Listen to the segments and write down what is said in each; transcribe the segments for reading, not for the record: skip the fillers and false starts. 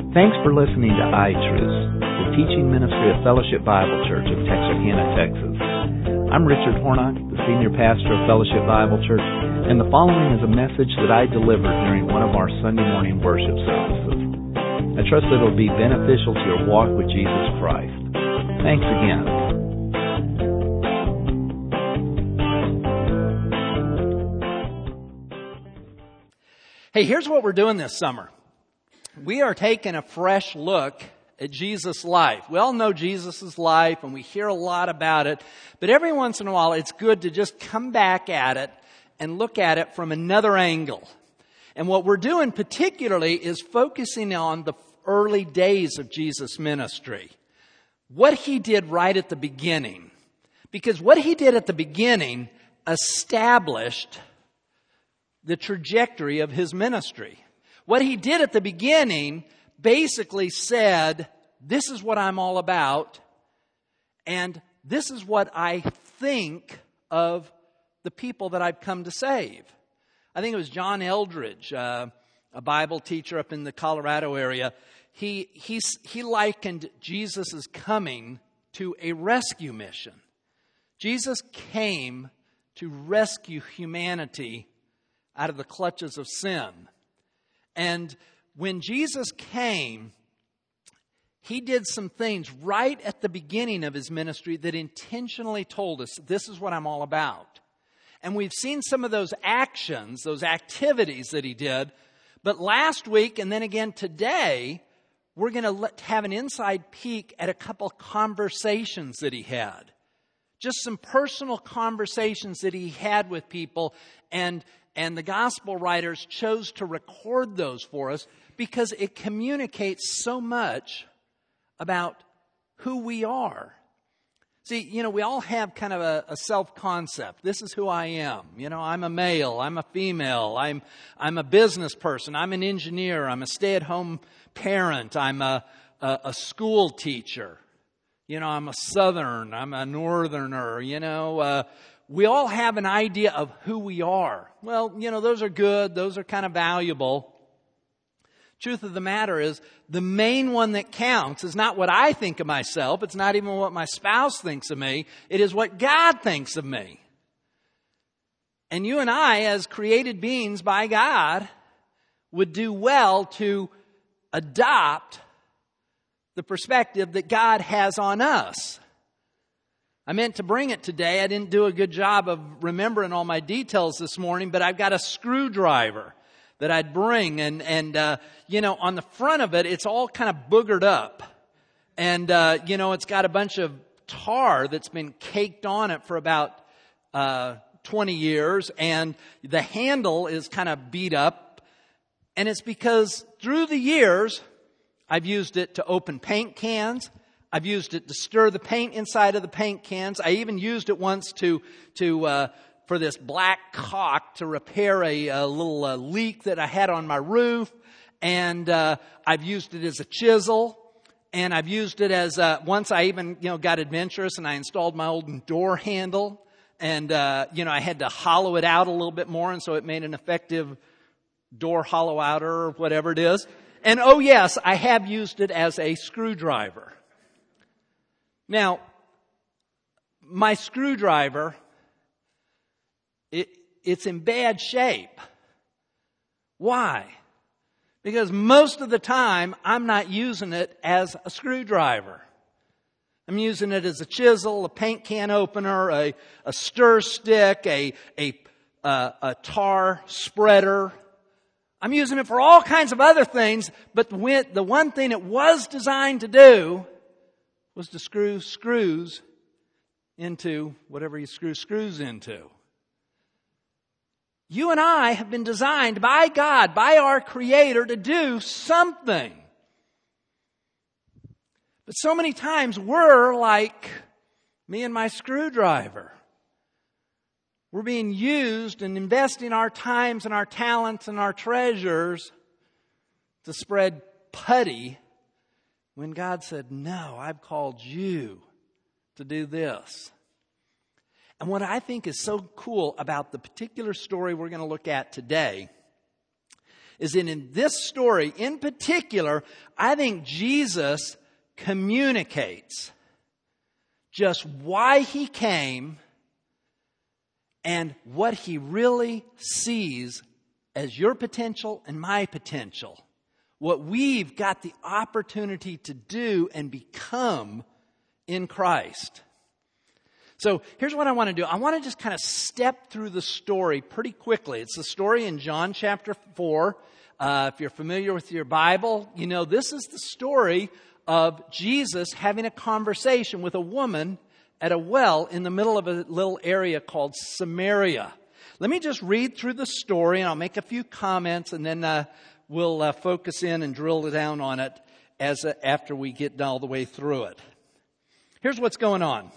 Thanks for listening to iTruths, the teaching ministry of Fellowship Bible Church of Texarkana, Texas. I'm Richard Hornock, the senior pastor of Fellowship Bible Church, and the following is a message that I delivered during one of our Sunday morning worship services. I trust that it will be beneficial to your walk with Jesus Christ. Thanks again. Hey, here's what we're doing this summer. We are taking a fresh look at Jesus' life. We all know Jesus' life and we hear a lot about it, but every once in a while it's good to just come back at it and look at it from another angle. And what we're doing particularly is focusing on the early days of Jesus' ministry. What he did right at the beginning. Because what he did at the beginning established the trajectory of his ministry. What he did at the beginning basically said, this is what I'm all about, and this is what I think of the people that I've come to save. I think it was John Eldridge, a Bible teacher up in the Colorado area. He likened Jesus' coming to a rescue mission. Jesus came to rescue humanity out of the clutches of sin. And when Jesus came, he did some things right at the beginning of his ministry that intentionally told us, this is what I'm all about. And we've seen some of those actions, those activities that he did. But last week and then again today, we're going to have an inside peek at a couple conversations that he had. Just some personal conversations that he had with people, and the gospel writers chose to record those for us because it communicates so much about who we are. See, we all have kind of a self-concept. This is who I am. I'm a male, I'm a female, I'm a business person, I'm an engineer, I'm a stay-at-home parent, I'm a school teacher. I'm a Southern, I'm a Northerner, we all have an idea of who we are. Well, those are good. Those are kind of valuable. Truth of the matter is, the main one that counts is not what I think of myself. It's not even what my spouse thinks of me. It is what God thinks of me. And you and I, as created beings by God, would do well to adopt the perspective that God has on us. I meant to bring it today. I didn't do a good job of remembering all my details this morning, but I've got a screwdriver that I'd bring. And on the front of it, it's all kind of boogered up. And, it's got a bunch of tar that's been caked on it for about 20 years. And the handle is kind of beat up. And it's because through the years, I've used it to open paint cans. I've used it to stir the paint inside of the paint cans. I even used it once for this black caulk to repair a little leak that I had on my roof. And I've used it as a chisel. And I've used it as once I even got adventurous and I installed my old door handle. And I had to hollow it out a little bit more, and so it made an effective door hollow outer or whatever it is. And oh yes, I have used it as a screwdriver. Now, my screwdriver, it's in bad shape. Why? Because most of the time, I'm not using it as a screwdriver. I'm using it as a chisel, a paint can opener, a stir stick, a tar spreader. I'm using it for all kinds of other things, but the one thing it was designed to do was to screw screws into whatever you screw screws into. You and I have been designed by God, by our Creator, to do something. But so many times we're like me and my screwdriver. We're being used and investing our times and our talents and our treasures to spread putty, when God said, no, I've called you to do this. And what I think is so cool about the particular story we're going to look at today is that in this story, in particular, I think Jesus communicates just why he came and what he really sees as your potential and my potential. What we've got the opportunity to do and become in Christ. So here's what I want to do. I want to just kind of step through the story pretty quickly. It's the story in John chapter 4. If you're familiar with your Bible, you know this is the story of Jesus having a conversation with a woman at a well in the middle of a little area called Samaria. Let me just read through the story, and I'll make a few comments, and then we'll focus in and drill down on it after we get all the way through it. Here's what's going on.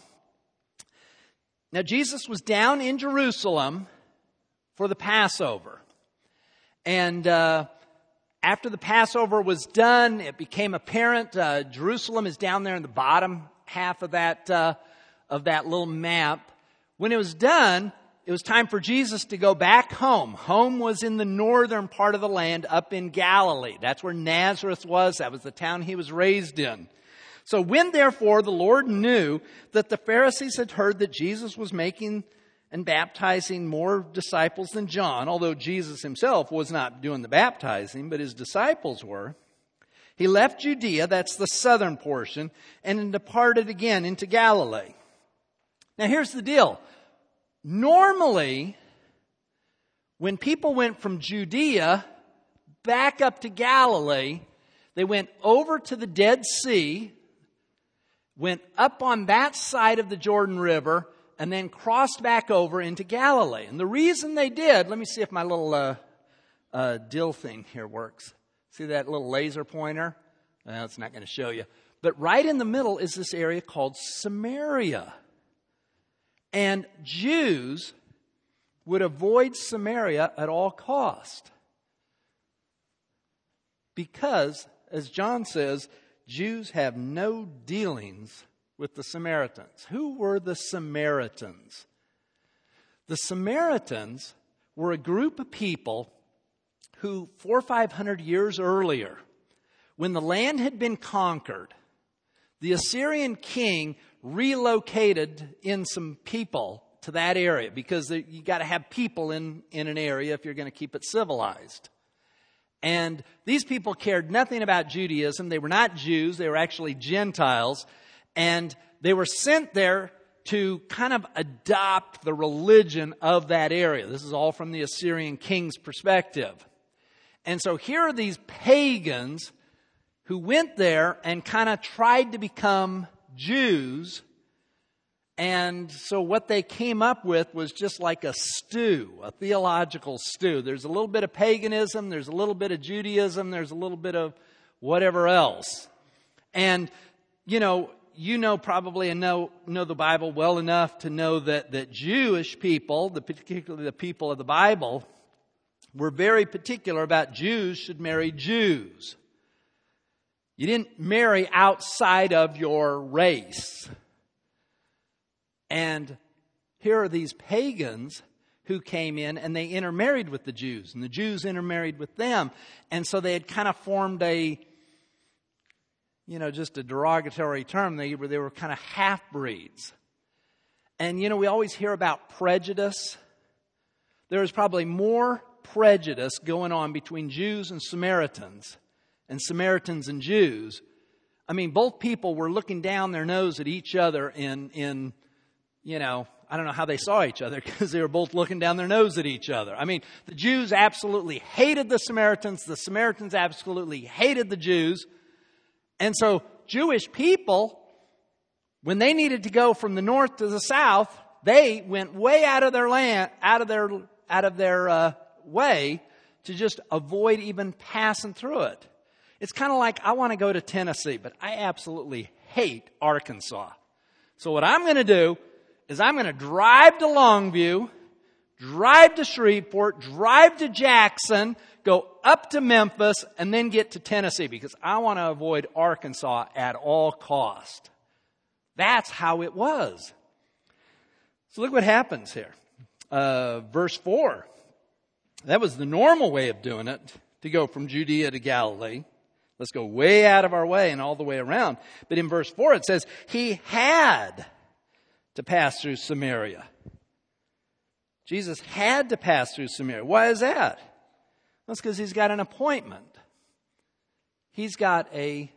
Now, Jesus was down in Jerusalem for the Passover. And after the Passover was done, it became apparent Jerusalem is down there in the bottom half of that little map. When it was done, it was time for Jesus to go back home. Home was in the northern part of the land, up in Galilee. That's where Nazareth was. That was the town he was raised in. So when, therefore, the Lord knew that the Pharisees had heard that Jesus was making and baptizing more disciples than John, although Jesus himself was not doing the baptizing, but his disciples were, he left Judea, that's the southern portion, and departed again into Galilee. Now here's the deal. Normally, when people went from Judea back up to Galilee, they went over to the Dead Sea, went up on that side of the Jordan River, and then crossed back over into Galilee. And the reason they did, let me see if my little dill thing here works. See that little laser pointer? Well, it's not going to show you. But right in the middle is this area called Samaria. And Jews would avoid Samaria at all cost. Because, as John says, Jews have no dealings with the Samaritans. Who were the Samaritans? The Samaritans were a group of people who 400 or 500 years earlier, when the land had been conquered, the Assyrian king relocated in some people to that area because you got to have people in an area if you're going to keep it civilized. And these people cared nothing about Judaism. They were not Jews. They were actually Gentiles. And they were sent there to kind of adopt the religion of that area. This is all from the Assyrian king's perspective. And so here are these pagans who went there and kind of tried to become Jews. And so what they came up with was just like a stew, a theological stew. There's a little bit of paganism, there's a little bit of Judaism, there's a little bit of whatever else. And, you know probably and know the Bible well enough to know that Jewish people, particularly the people of the Bible, were very particular about Jews should marry Jews. You didn't marry outside of your race. And here are these pagans who came in and they intermarried with the Jews. And the Jews intermarried with them. And so they had kind of formed just a derogatory term. They were kind of half-breeds. And, we always hear about prejudice. There was probably more prejudice going on between Jews and Samaritans and Jews. I mean, both people were looking down their nose at each other in I don't know how they saw each other because they were both looking down their nose at each other. I mean, the Jews absolutely hated the Samaritans. The Samaritans absolutely hated the Jews. And so Jewish people, when they needed to go from the north to the south, they went way out of their land, out of their way to just avoid even passing through it. It's kind of like I want to go to Tennessee, but I absolutely hate Arkansas. So what I'm going to do is I'm going to drive to Longview, drive to Shreveport, drive to Jackson, go up to Memphis, and then get to Tennessee because I want to avoid Arkansas at all cost. That's how it was. So look what happens here. Verse 4. That was the normal way of doing it. to go from Judea to Galilee. Let's go way out of our way and all the way around. But in verse 4 it says, he had to pass through Samaria. Jesus had to pass through Samaria. Why is that? That's because he's got an appointment. He's got a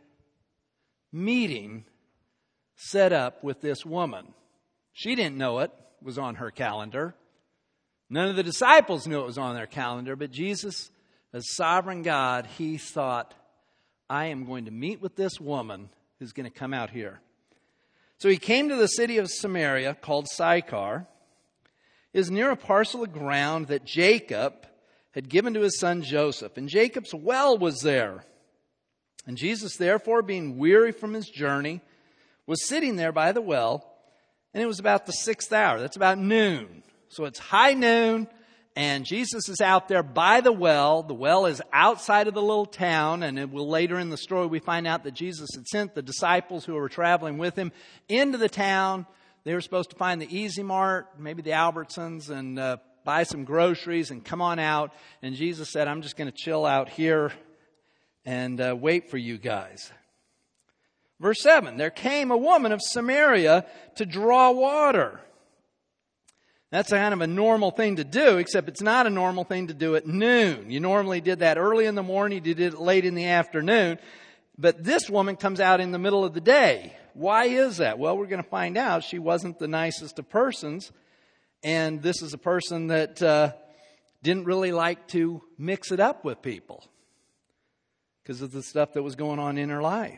meeting set up with this woman. She didn't know it was on her calendar. None of the disciples knew it was on their calendar, but Jesus, as sovereign God, he thought, I am going to meet with this woman who's going to come out here. So he came to the city of Samaria called Sychar. It is near a parcel of ground that Jacob had given to his son Joseph, and Jacob's well was there. And Jesus, therefore, being weary from his journey, was sitting there by the well, and it was about the 6th hour. That's about noon. So it's high noon, and Jesus is out there by the well. The well is outside of the little town, and it will later in the story we find out that Jesus had sent the disciples who were traveling with him into the town. They were supposed to find the Easy Mart, maybe the Albertsons, and buy some groceries and come on out. And Jesus said, I'm just going to chill out here and wait for you guys. Verse 7, there came a woman of Samaria to draw water. That's kind of a normal thing to do, except it's not a normal thing to do at noon. You normally did that early in the morning, you did it late in the afternoon. But this woman comes out in the middle of the day. Why is that? Well, we're going to find out. She wasn't the nicest of persons. And this is a person that didn't really like to mix it up with people because of the stuff that was going on in her life.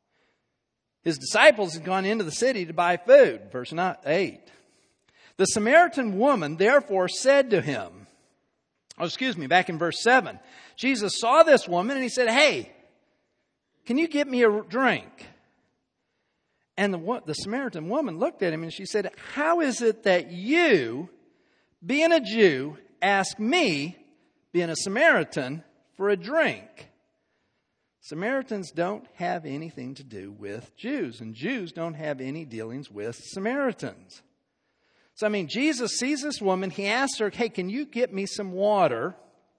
His disciples had gone into the city to buy food. Verse 8. The Samaritan woman therefore said to him, back in verse 7. Jesus saw this woman and he said, hey, can you get me a drink? And the Samaritan woman looked at him and she said, how is it that you, being a Jew, ask me, being a Samaritan, for a drink? Samaritans don't have anything to do with Jews, and Jews don't have any dealings with Samaritans. So, Jesus sees this woman. He asks her, hey, can you get me some water?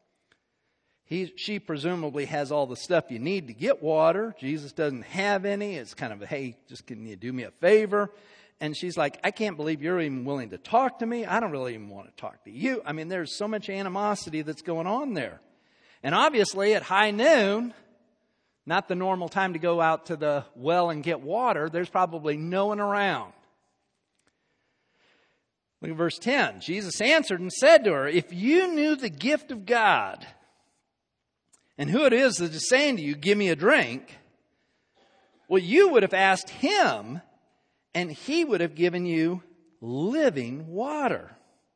She presumably has all the stuff you need to get water. Jesus doesn't have any. It's kind of, hey, just can you do me a favor? And she's like, I can't believe you're even willing to talk to me. I don't really even want to talk to you. There's so much animosity that's going on there. And obviously at high noon, not the normal time to go out to the well and get water, there's probably no one around. Look at verse 10. Jesus answered and said to her, if you knew the gift of God and who it is that is saying to you, give me a drink, well, you would have asked him and he would have given you living water.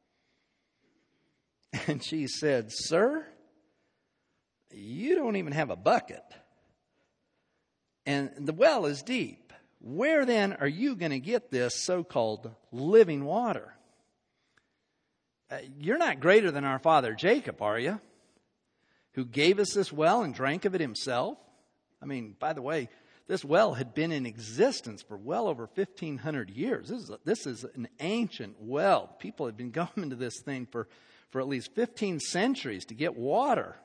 And she said, sir, you don't even have a bucket. And the well is deep. Where then are you going to get this so-called living water? You're not greater than our father Jacob, are you? Who gave us this well and drank of it himself? By the way, this well had been in existence for well over 1,500 years. This is an ancient well. People had been going to this thing for at least 15 centuries to get water.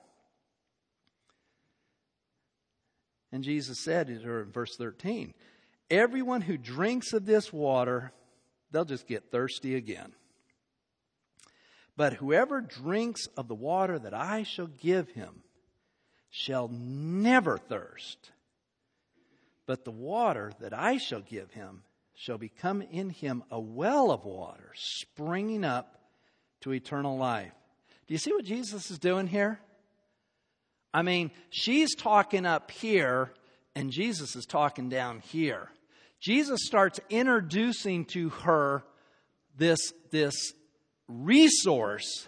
And Jesus said to her in verse 13, everyone who drinks of this water, they'll just get thirsty again. But whoever drinks of the water that I shall give him shall never thirst. But the water that I shall give him shall become in him a well of water, springing up to eternal life. Do you see what Jesus is doing here? She's talking up here and Jesus is talking down here. Jesus starts introducing to her this resource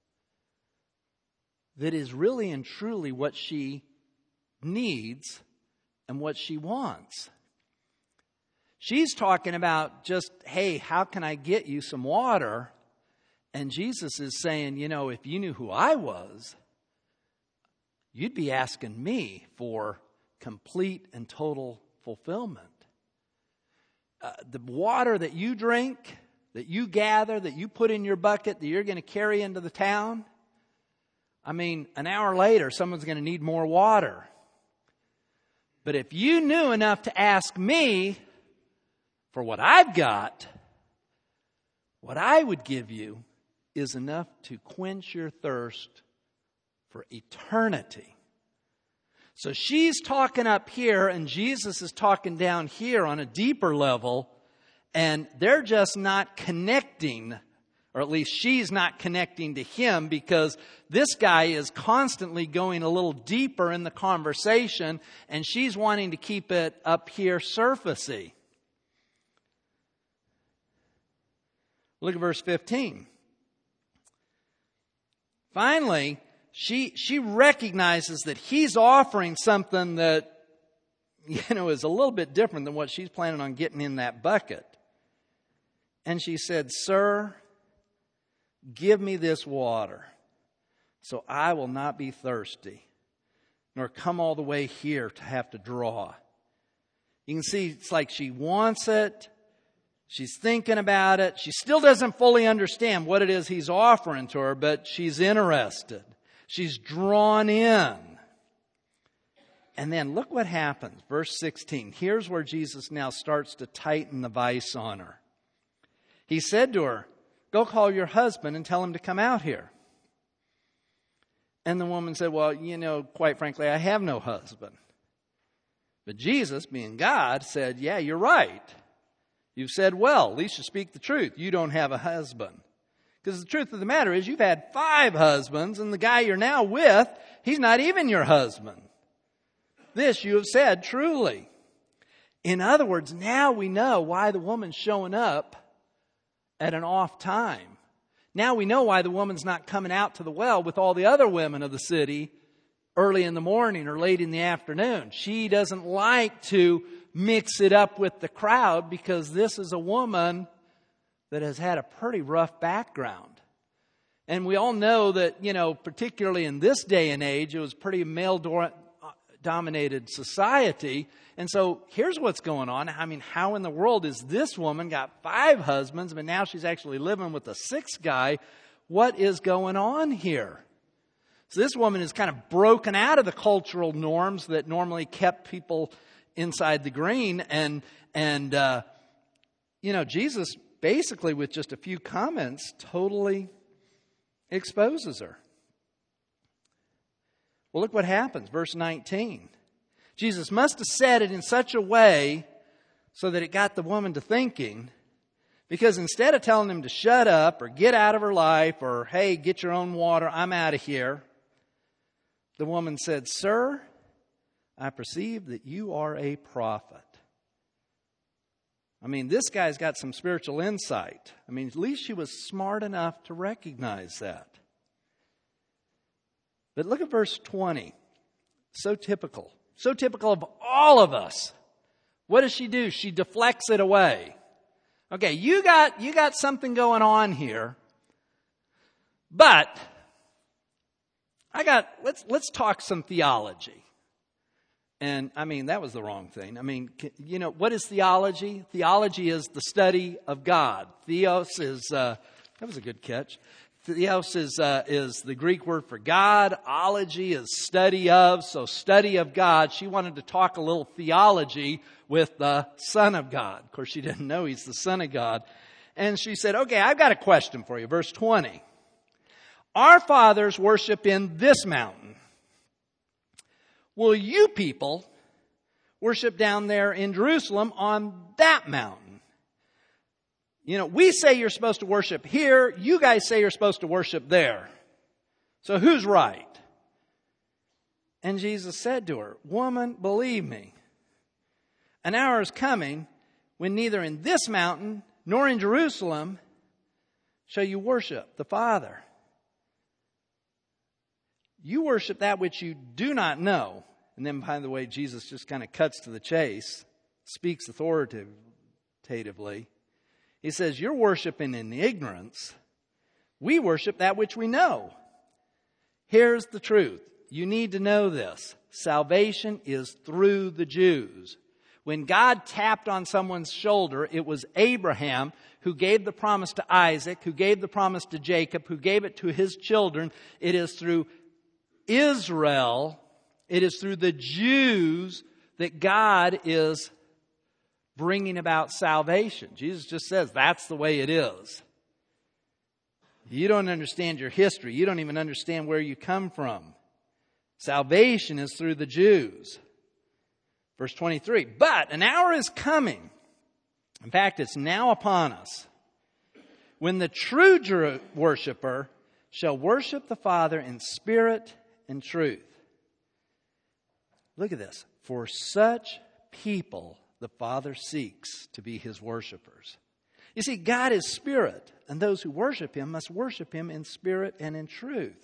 that is really and truly what she needs and what she wants. She's talking about just, hey, how can I get you some water? And Jesus is saying, if you knew who I was, you'd be asking me for complete and total fulfillment. The water that you drink, that you gather, that you put in your bucket, that you're going to carry into the town, I mean, an hour later, someone's going to need more water. But if you knew enough to ask me for what I've got, what I would give you is enough to quench your thirst for eternity. So she's talking up here and Jesus is talking down here on a deeper level, and they're just not connecting, or at least she's not connecting to him, because this guy is constantly going a little deeper in the conversation and she's wanting to keep it up here surfacey. Look at verse 15. Finally, she recognizes that he's offering something that, is a little bit different than what she's planning on getting in that bucket. And she said, "Sir, give me this water so I will not be thirsty, nor come all the way here to have to draw." You can see it's like she wants it. She's thinking about it. She still doesn't fully understand what it is he's offering to her, but she's interested. She's drawn in. And then look what happens. Verse 16. Here's where Jesus now starts to tighten the vice on her. He said to her, "Go call your husband and tell him to come out here." And the woman said, "Well, quite frankly, I have no husband." But Jesus, being God, said, "Yeah, you're right. You've said well, at least you speak the truth. You don't have a husband." Because the truth of the matter is you've had 5 husbands, and the guy you're now with, he's not even your husband. This you have said truly. In other words, now we know why the woman's showing up at an off time. Now we know why the woman's not coming out to the well with all the other women of the city early in the morning or late in the afternoon. She doesn't like to mix it up with the crowd because this is a woman that has had a pretty rough background. And we all know that, particularly in this day and age, it was pretty male-dominated society. And so here's what's going on. I mean, how in the world is this woman got 5 husbands, but now she's actually living with a 6th guy? What is going on here? So this woman is kind of broken out of the cultural norms that normally kept people inside the green. And Jesus basically, with just a few comments, totally exposes her. Well, look what happens. Verse 19. Jesus must have said it in such a way so that it got the woman to thinking, because instead of telling him to shut up or get out of her life or, "Hey, get your own water, I'm out of here," the woman said, "Sir, I perceive that you are a prophet." I mean, this guy's got some spiritual insight. I mean, at least she was smart enough to recognize that. But look at verse 20. So typical of all of us. What does she do? She deflects it away. Okay, you got something going on here. But let's talk some theology. And I mean, that was the wrong thing. I mean, what is theology? Theology is the study of God. Theos is, that was a good catch. Theos is the Greek word for God. Ology is study of, so study of God. She wanted to talk a little theology with the Son of God. Of course, she didn't know he's the Son of God. And she said, "Okay, I've got a question for you." Verse 20. "Our fathers worship in this mountain. Will you people worship down there in Jerusalem on that mountain? We say you're supposed to worship here. You guys say you're supposed to worship there. So who's right?" And Jesus said to her, "Woman, believe me, an hour is coming when neither in this mountain nor in Jerusalem shall you worship the Father. You worship that which you do not know." And then, by the way, Jesus just kind of cuts to the chase, speaks authoritatively. He says, "You're worshiping in ignorance. We worship that which we know." Here's the truth. You need to know this. Salvation is through the Jews. When God tapped on someone's shoulder, it was Abraham who gave the promise to Isaac, who gave the promise to Jacob, who gave it to his children. It is through Israel, it is through the Jews that God is bringing about salvation. Jesus just says that's the way it is. You don't understand your history. You don't even understand where you come from. Salvation is through the Jews. Verse 23, but an hour is coming. In fact, it's now upon us, when the true worshiper shall worship the Father in spirit and truth. Look at this. For such people the Father seeks to be His worshipers. You see, God is spirit, and those who worship Him must worship Him in spirit and in truth.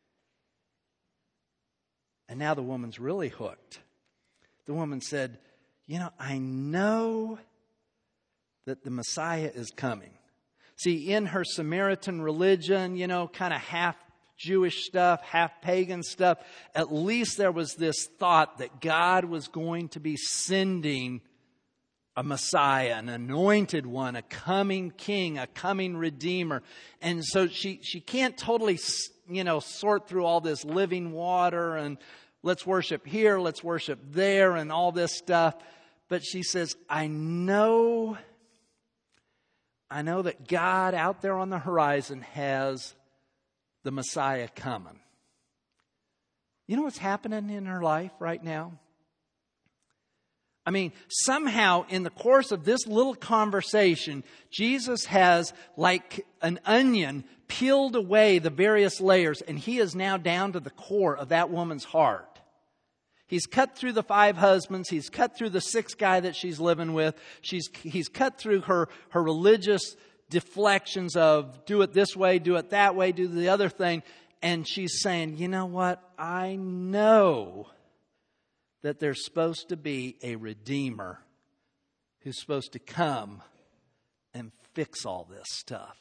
And now the woman's really hooked. The woman said, I know that the Messiah is coming. See, in her Samaritan religion, kind of half Jewish stuff, half pagan stuff, at least there was this thought that God was going to be sending a Messiah, an anointed one, a coming king, a coming redeemer. And so she can't totally, sort through all this living water and let's worship here, let's worship there and all this stuff. But she says, I know that God out there on the horizon has the Messiah coming. You know what's happening in her life right now? I mean, somehow in the course of this little conversation, Jesus has, like an onion, peeled away the various layers, and He is now down to the core of that woman's heart. He's cut through the 5 husbands. He's cut through the 6th guy that she's living with. He's cut through her religious deflections of do it this way, do it that way, do the other thing. And she's saying, you know what? I know that there's supposed to be a Redeemer who's supposed to come and fix all this stuff.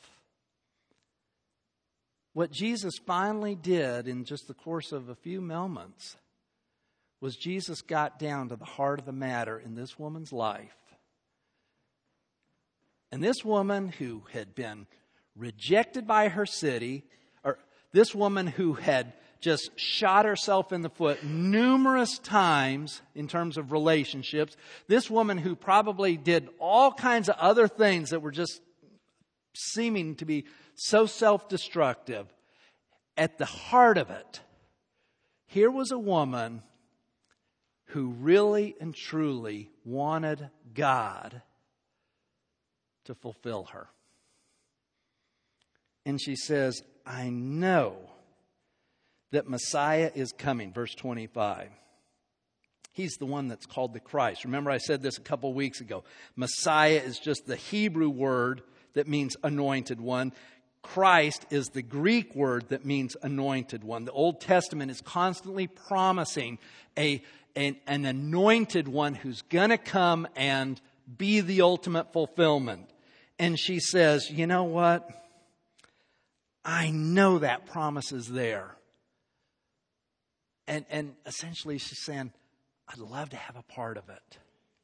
What Jesus finally did in just the course of a few moments was Jesus got down to the heart of the matter in this woman's life. And this woman who had been rejected by her city, or this woman who had just shot herself in the foot numerous times in terms of relationships, this woman who probably did all kinds of other things that were just seeming to be so self-destructive, at the heart of it, here was a woman who really and truly wanted God to fulfill her. And she says, I know that Messiah is coming. Verse 25. He's the one that's called the Christ. Remember, I said this a couple weeks ago. Messiah is just the Hebrew word that means anointed one. Christ is the Greek word that means anointed one. The Old Testament is constantly promising an anointed one who's going to come and be the ultimate fulfillment. And she says, you know what? I know that promise is there. And essentially she's saying, I'd love to have a part of it.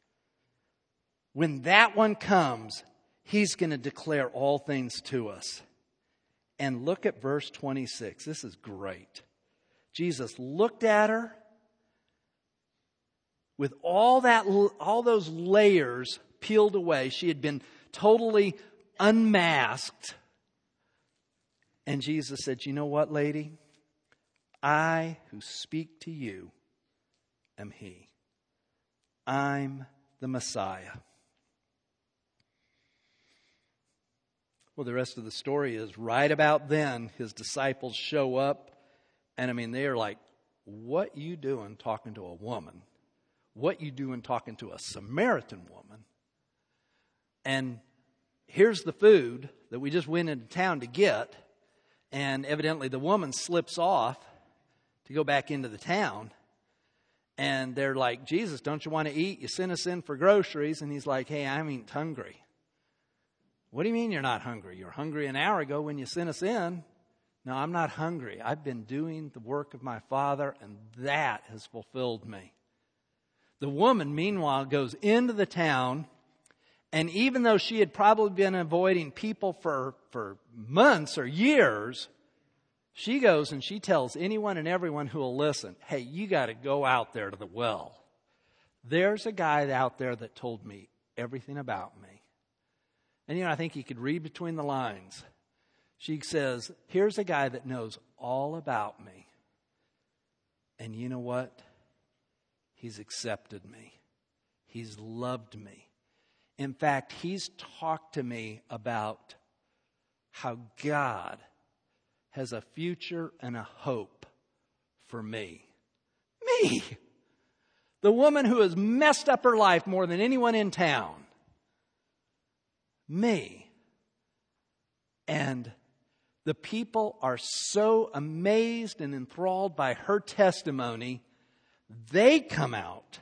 When that one comes, He's going to declare all things to us. And look at verse 26. This is great. Jesus looked at her with all those layers peeled away. She had been totally unmasked. And Jesus said, you know what, lady? I who speak to you am He. I'm the Messiah. Well, the rest of the story is right about then, His disciples show up. And they are like, what you doing talking to a woman? What you doing talking to a Samaritan woman? And here's the food that we just went into town to get. And evidently the woman slips off to go back into the town. And they're like, Jesus, don't you want to eat? You sent us in for groceries. And He's like, hey, I'm hungry. What do you mean you're not hungry? You were hungry an hour ago when you sent us in. No, I'm not hungry. I've been doing the work of my Father, and that has fulfilled me. The woman, meanwhile, goes into the town, and even though she had probably been avoiding people for months or years, She goes and she tells anyone and everyone who will listen, hey, you got to go out there to the well. There's a guy out there that told me everything about me. And I think you could read between the lines. She says, here's a guy that knows all about me. And you know what? He's accepted me. He's loved me. In fact, he's talked to me about how God has a future and a hope for me. Me! The woman who has messed up her life more than anyone in town. Me. And the people are so amazed and enthralled by her testimony, they come out.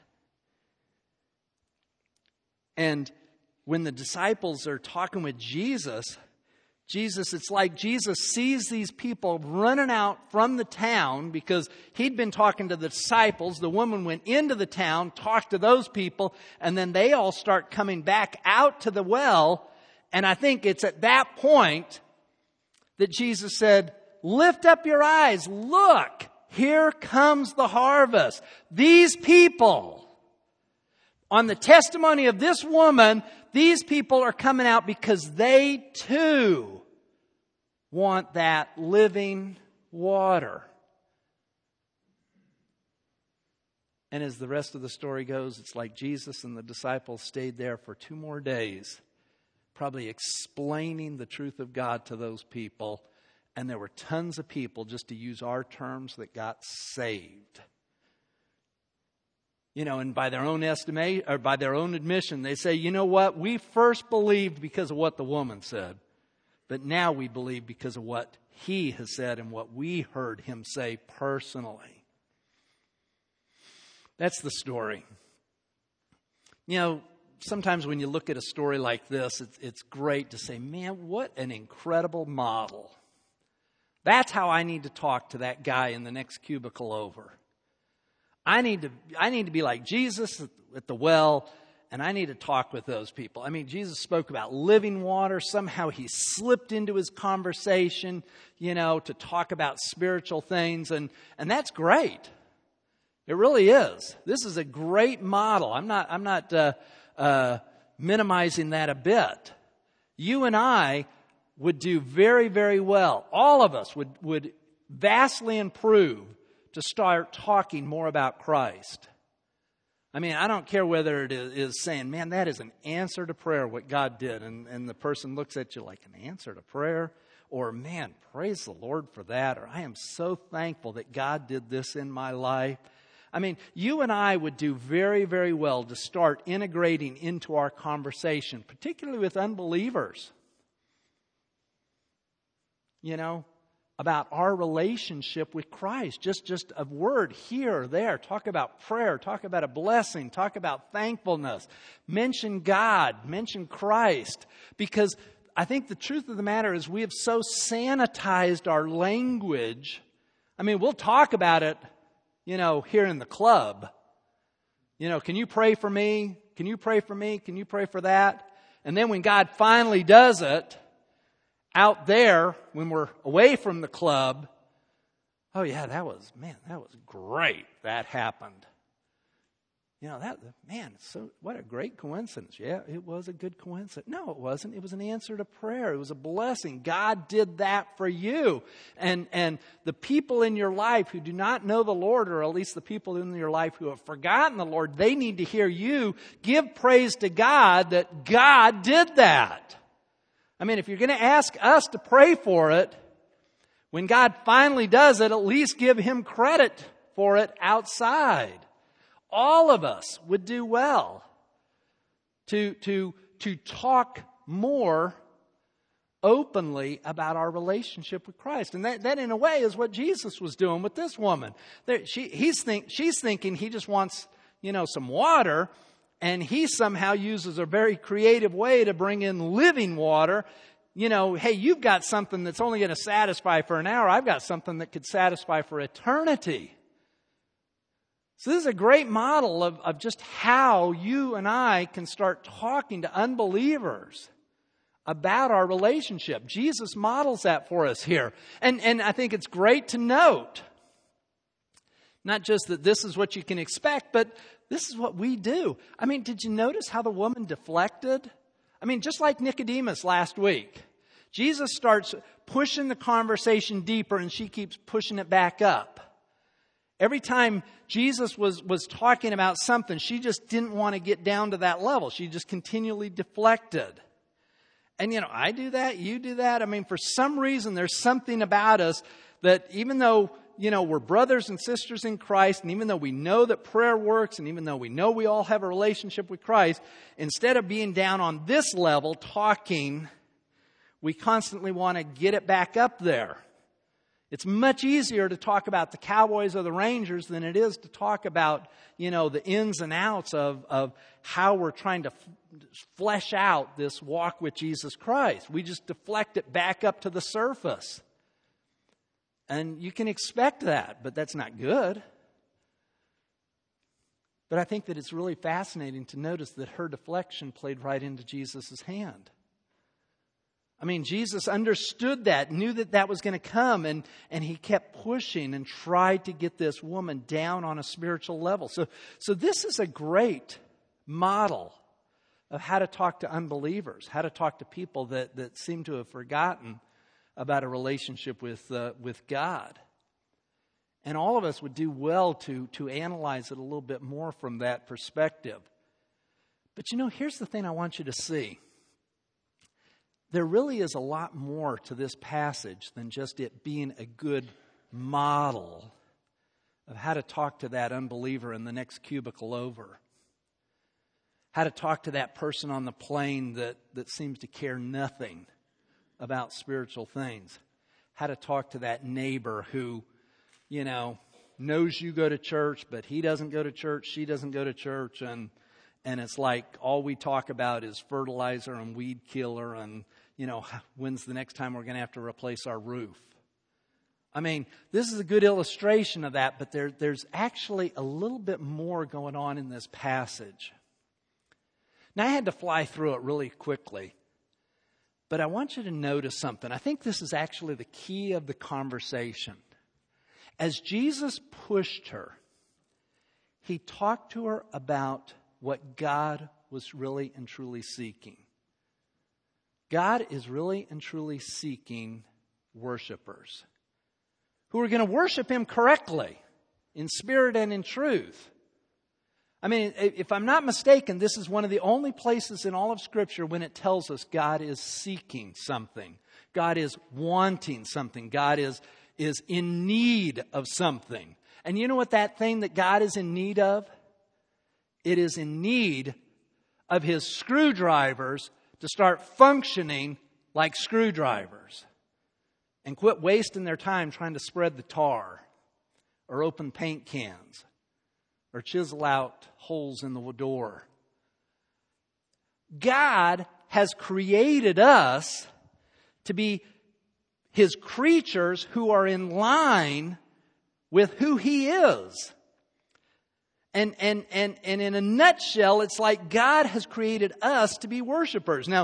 And when the disciples are talking with Jesus, it's like Jesus sees these people running out from the town because he'd been talking to the disciples. The woman went into the town, talked to those people, and then they all start coming back out to the well. And I think it's at that point that Jesus said, lift up your eyes. Look, here comes the harvest. These people, on the testimony of this woman, these people are coming out because they too want that living water. And as the rest of the story goes, it's like Jesus and the disciples stayed there for 2 more days, probably explaining the truth of God to those people. And there were tons of people, just to use our terms, that got saved. And by their own estimate, or by their own admission, they say, you know what? We first believed because of what the woman said. But now we believe because of what he has said and what we heard him say personally. That's the story. Sometimes when you look at a story like this, it's great to say, man, what an incredible model. That's how I need to talk to that guy in the next cubicle over. I need to be like Jesus at the well, and I need to talk with those people. I mean, Jesus spoke about living water. Somehow he slipped into his conversation, to talk about spiritual things, and that's great. It really is. This is a great model. I'm not minimizing that a bit. You and I would do very, very well. All of us would vastly improve to start talking more about Christ. I mean, I don't care whether it is saying, man, that is an answer to prayer, what God did. And the person looks at you like, an answer to prayer? Or, man, praise the Lord for that. Or, I am so thankful that God did this in my life. I mean, you and I would do very, very well to start integrating into our conversation, particularly with unbelievers. About our relationship with Christ. Just a word here or there. Talk about prayer. Talk about a blessing. Talk about thankfulness. Mention God. Mention Christ. Because I think the truth of the matter is we have so sanitized our language. I mean, we'll talk about it, here in the club. Can you pray for me? Can you pray for me? Can you pray for that? And then when God finally does it, out there, when we're away from the club, oh yeah, that was great. That happened. What a great coincidence. Yeah, it was a good coincidence. No, it wasn't. It was an answer to prayer. It was a blessing. God did that for you. And the people in your life who do not know the Lord, or at least the people in your life who have forgotten the Lord, they need to hear you give praise to God that God did that. I mean, if you're going to ask us to pray for it, when God finally does it, at least give him credit for it outside. All of us would do well to talk more openly about our relationship with Christ. And that in a way is what Jesus was doing with this woman. She's thinking he just wants, some water. And he somehow uses a very creative way to bring in living water. Hey, you've got something that's only going to satisfy for an hour. I've got something that could satisfy for eternity. So this is a great model of just how you and I can start talking to unbelievers about our relationship. Jesus models that for us here. And I think it's great to note, not just that this is what you can expect, but this is what we do. I mean, did you notice how the woman deflected? I mean, just like Nicodemus last week. Jesus starts pushing the conversation deeper and she keeps pushing it back up. Every time Jesus was talking about something, she just didn't want to get down to that level. She just continually deflected. And, I do that, you do that. I mean, for some reason, there's something about us that even though, we're brothers and sisters in Christ, and even though we know that prayer works, and even though we know we all have a relationship with Christ, instead of being down on this level, talking, we constantly want to get it back up there. It's much easier to talk about the Cowboys or the Rangers than it is to talk about, the ins and outs of how we're trying to flesh out this walk with Jesus Christ. We just deflect it back up to the surface. And you can expect that, but that's not good. But I think that it's really fascinating to notice that her deflection played right into Jesus' hand. I mean, Jesus understood that, knew that that was going to come, and he kept pushing and tried to get this woman down on a spiritual level. So this is a great model of how to talk to unbelievers, how to talk to people that seem to have forgotten about a relationship with God. And all of us would do well to analyze it a little bit more from that perspective. But here's the thing I want you to see. There really is a lot more to this passage than just it being a good model of how to talk to that unbeliever in the next cubicle over. How to talk to that person on the plane that seems to care nothing about spiritual things. How to talk to that neighbor who, knows you go to church, but he doesn't go to church, she doesn't go to church, and it's like all we talk about is fertilizer and weed killer and, when's the next time we're going to have to replace our roof? I mean, this is a good illustration of that, but there's actually a little bit more going on in this passage. Now, I had to fly through it really quickly, but I want you to notice something. I think this is actually the key of the conversation. As Jesus pushed her, he talked to her about what God was really and truly seeking. God is really and truly seeking worshipers who are going to worship Him correctly, in spirit and in truth. I mean, if I'm not mistaken, this is one of the only places in all of Scripture when it tells us God is seeking something. God is wanting something. God is in need of something. And you know what that thing that God is in need of? It is in need of His screwdrivers to start functioning like screwdrivers and quit wasting their time trying to spread the tar or open paint cans or chisel out holes in the door. God has created us to be His creatures who are in line with who He is. And in a nutshell, it's like God has created us to be worshipers. Now,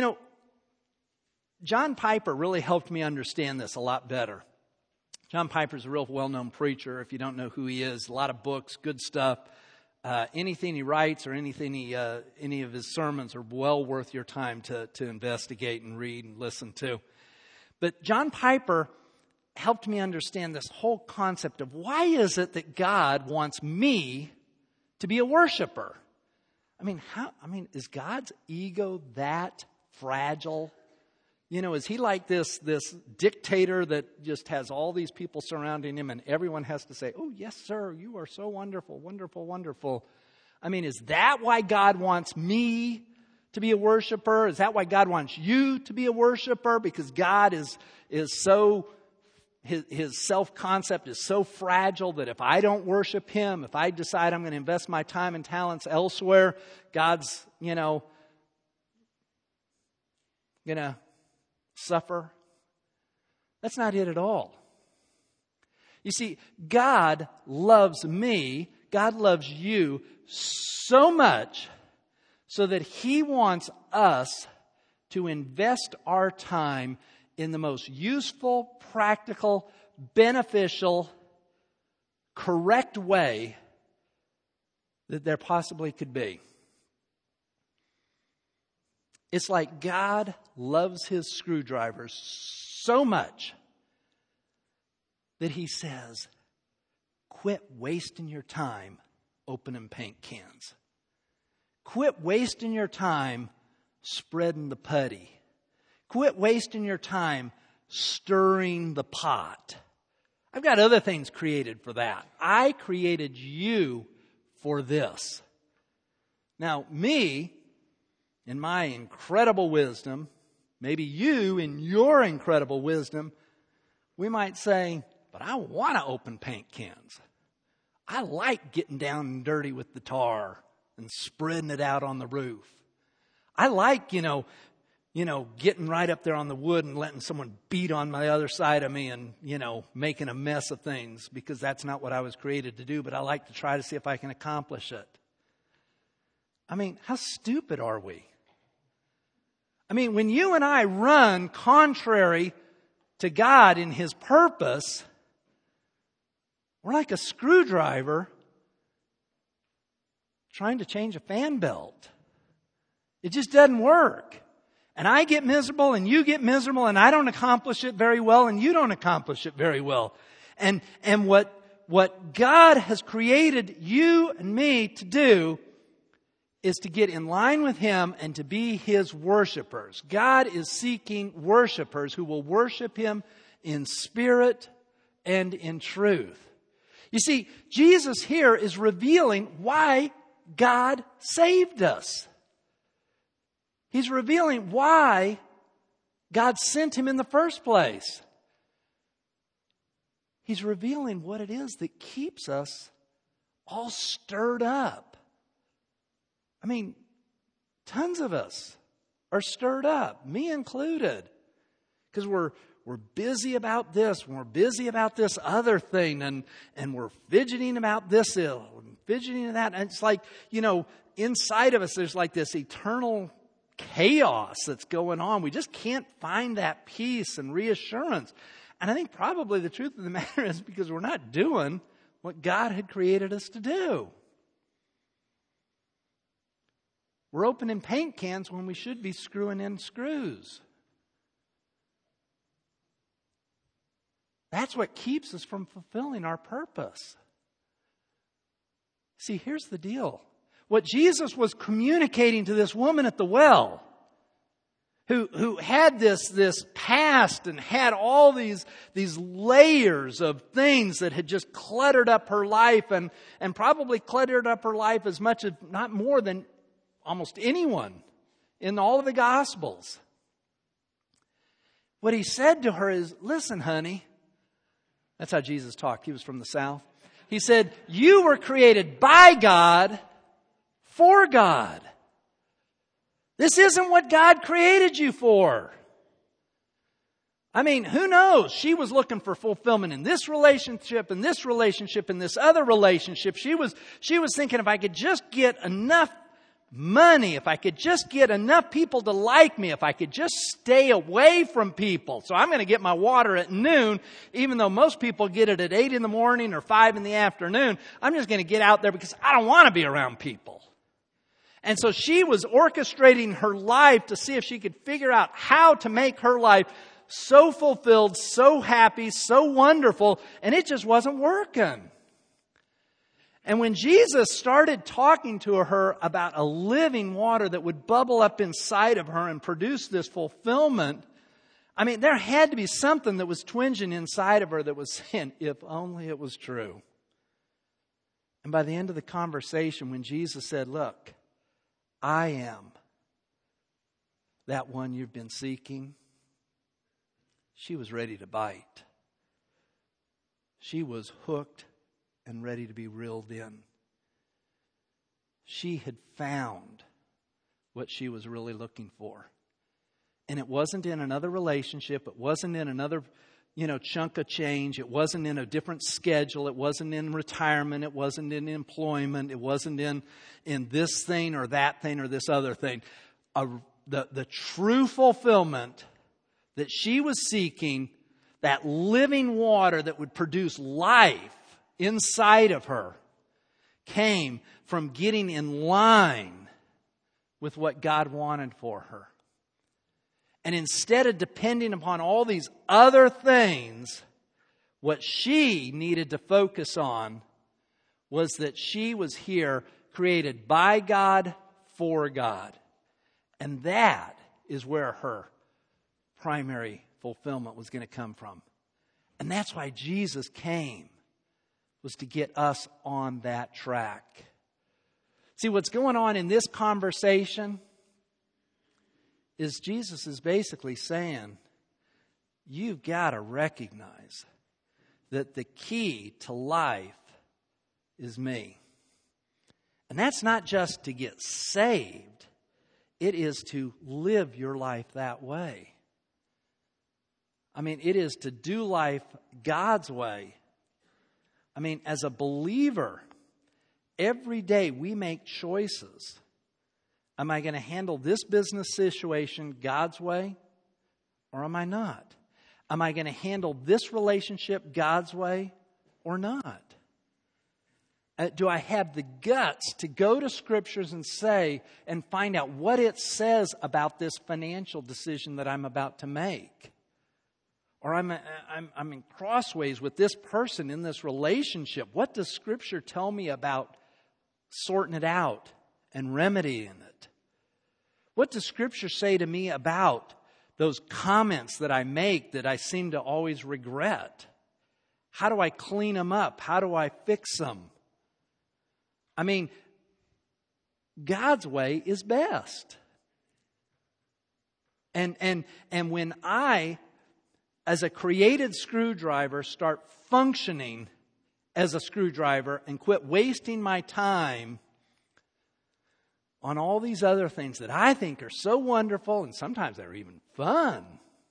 John Piper really helped me understand this a lot better. John Piper's a real well-known preacher. If you don't know who he is, a lot of books, good stuff. Anything he writes or any of his sermons are well worth your time to investigate and read and listen to. But John Piper helped me understand this whole concept of why is it that God wants me to be a worshiper? Is God's ego that fragile? Is He like this dictator that just has all these people surrounding Him and everyone has to say, "Oh, yes, sir, you are so wonderful, wonderful, wonderful." Is that why God wants me to be a worshiper? Is that why God wants you to be a worshiper? Because God is so, His self-concept is so fragile that if I don't worship Him, if I decide I'm going to invest my time and talents elsewhere, God's, going to suffer. That's not it at all. You see, God loves me, God loves you so much so that He wants us to invest our time in the most useful, practical, beneficial, correct way that there possibly could be. It's like God loves His screwdrivers so much that He says, quit wasting your time opening paint cans. Quit wasting your time spreading the putty. Quit wasting your time stirring the pot. I've got other things created for that. I created you for this. Now, me, in my incredible wisdom, maybe you in your incredible wisdom, we might say, but I want to open paint cans. I like getting down and dirty with the tar and spreading it out on the roof. I like, getting right up there on the wood and letting someone beat on my other side of me and, making a mess of things, because that's not what I was created to do, but I like to try to see if I can accomplish it. I mean, how stupid are we? I mean, when you and I run contrary to God in His purpose, we're like a screwdriver trying to change a fan belt. It just doesn't work. And I get miserable and you get miserable and I don't accomplish it very well and you don't accomplish it very well. And what God has created you and me to do is to get in line with Him and to be His worshipers. God is seeking worshipers who will worship Him in spirit and in truth. You see, Jesus here is revealing why God saved us. He's revealing why God sent Him in the first place. He's revealing what it is that keeps us all stirred up. I mean, tons of us are stirred up, me included, because we're busy about this, and we're busy about this other thing, and we're fidgeting about this and fidgeting that. And it's like, inside of us there's like this eternal chaos that's going on. We just can't find that peace and reassurance. And I think probably the truth of the matter is because we're not doing what God had created us to do. We're opening paint cans when we should be screwing in screws. That's what keeps us from fulfilling our purpose. See, here's the deal. What Jesus was communicating to this woman at the well, who had this past and had all these layers of things that had just cluttered up her life and probably cluttered up her life as much, if not more, than almost anyone in all of the Gospels. What He said to her is, listen, honey. That's how Jesus talked. He was from the South. He said, you were created by God for God. This isn't what God created you for. I mean, who knows? She was looking for fulfillment in this relationship and this relationship and this other relationship. She was thinking, if I could just get enough money, if I could just get enough people to like me, if I could just stay away from people. So I'm going to get my water at noon, even though most people get it at 8 in the morning or 5 in the afternoon. I'm just going to get out there because I don't want to be around people. And so she was orchestrating her life to see if she could figure out how to make her life so fulfilled, so happy, so wonderful, and it just wasn't working. And when Jesus started talking to her about a living water that would bubble up inside of her and produce this fulfillment, I mean, there had to be something that was twinging inside of her that was saying, if only it was true. And by the end of the conversation, when Jesus said, look, I am that one you've been seeking, she was ready to bite. She was hooked and ready to be reeled in. She had found what she was really looking for. And it wasn't in another relationship. It wasn't in another, chunk of change. It wasn't in a different schedule. It wasn't in retirement. It wasn't in employment. It wasn't in this thing or that thing or this other thing. the true fulfillment that she was seeking, that living water that would produce life inside of her, came from getting in line with what God wanted for her. And instead of depending upon all these other things, what she needed to focus on was that she was here created by God, for God. And that is where her primary fulfillment was going to come from. And that's why Jesus came, was to get us on that track. See, what's going on in this conversation is Jesus is basically saying, you've got to recognize that the key to life is me. And that's not just to get saved. It is to live your life that way. I mean, it is to do life God's way. I mean, as a believer, every day we make choices. Am I going to handle this business situation God's way, or am I not? Am I going to handle this relationship God's way or not? Do I have the guts to go to Scriptures and say and find out what it says about this financial decision that I'm about to make? Or I'm in crossways with this person in this relationship. What does Scripture tell me about sorting it out and remedying it? What does Scripture say to me about those comments that I make that I seem to always regret? How do I clean them up? How do I fix them? I mean, God's way is best. And when I, as a created screwdriver, start functioning as a screwdriver and quit wasting my time on all these other things that I think are so wonderful and sometimes they're even fun.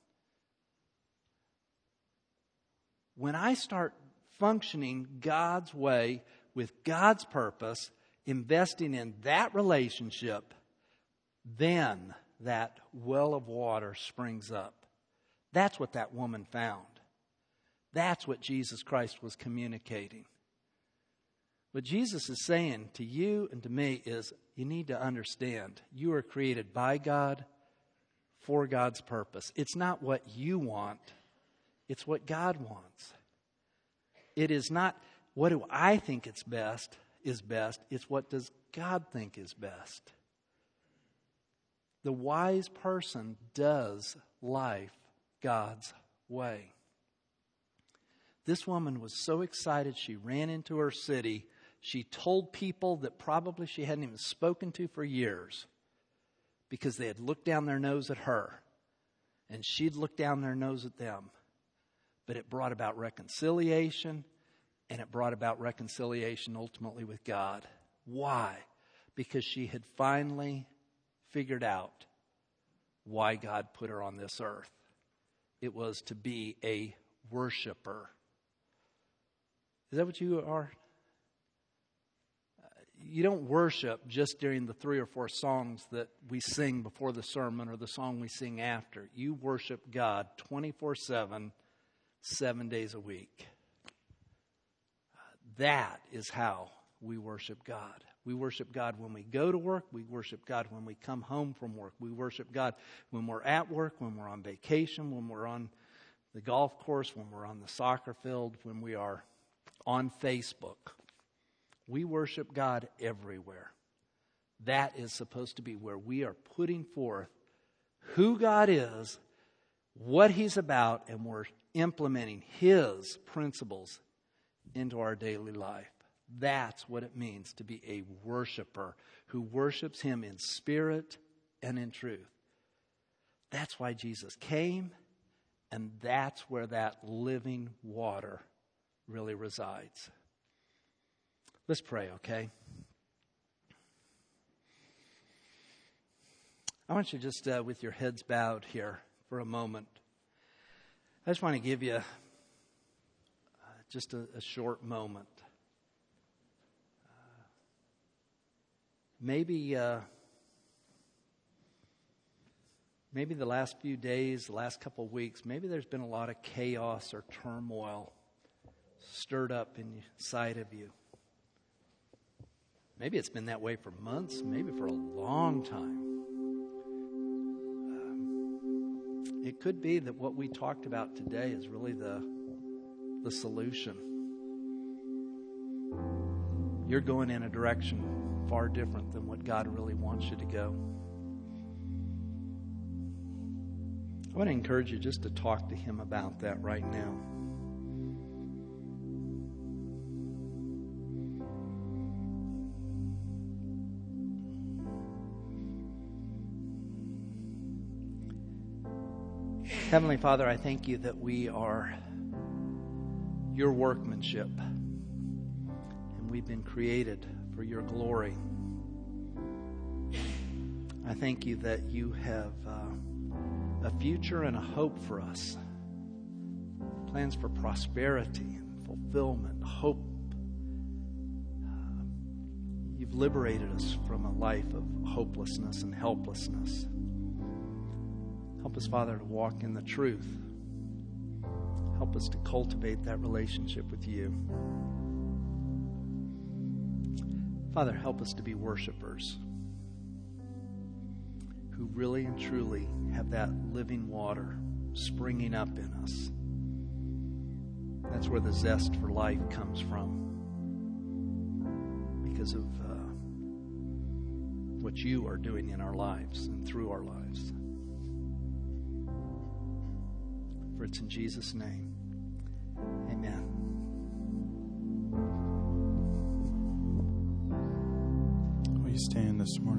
When I start functioning God's way with God's purpose, investing in that relationship, then that well of water springs up. That's what that woman found. That's what Jesus Christ was communicating. What Jesus is saying to you and to me is, you need to understand, you are created by God for God's purpose. It's not what you want, it's what God wants. It is not, what do I think is best, it's what does God think is best. The wise person does life God's way. This woman was so excited, she ran into her city. She told people that probably she hadn't even spoken to for years because they had looked down their nose at her and she'd looked down their nose at them. But it brought about reconciliation, and it brought about reconciliation ultimately with God. Why? Because she had finally figured out why God put her on this earth. It was to be a worshiper. Is that what you are? You don't worship just during the 3 or 4 songs that we sing before the sermon or the song we sing after. You worship God 24/7, 7 days a week. That is how we worship God. We worship God when we go to work. We worship God when we come home from work. We worship God when we're at work, when we're on vacation, when we're on the golf course, when we're on the soccer field, when we are on Facebook. We worship God everywhere. That is supposed to be where we are putting forth who God is, what He's about, and we're implementing His principles into our daily life. That's what it means to be a worshiper who worships Him in spirit and in truth. That's why Jesus came, and that's where that living water really resides. Let's pray, okay? I want you just with your heads bowed here for a moment. I just want to give you just a short moment. maybe the last few days, the last couple of weeks, maybe there's been a lot of chaos or turmoil stirred up inside of you. Maybe it's been that way for months, maybe for a long time. It could be that what we talked about today is really the solution. You're going in a direction far different than what God really wants you to go. I want to encourage you just to talk to Him about that right now. Heavenly Father, I thank you that we are your workmanship, and we've been created for your glory. I thank you that you have a future and a hope for us, plans for prosperity and fulfillment, hope. You've liberated us from a life of hopelessness and helplessness. Help us, Father, to walk in the truth. Help us to cultivate that relationship with you. Father, help us to be worshipers who really and truly have that living water springing up in us. That's where the zest for life comes from, because of what you are doing in our lives and through our lives. For it's in Jesus' name. Amen. Will you stand this morning?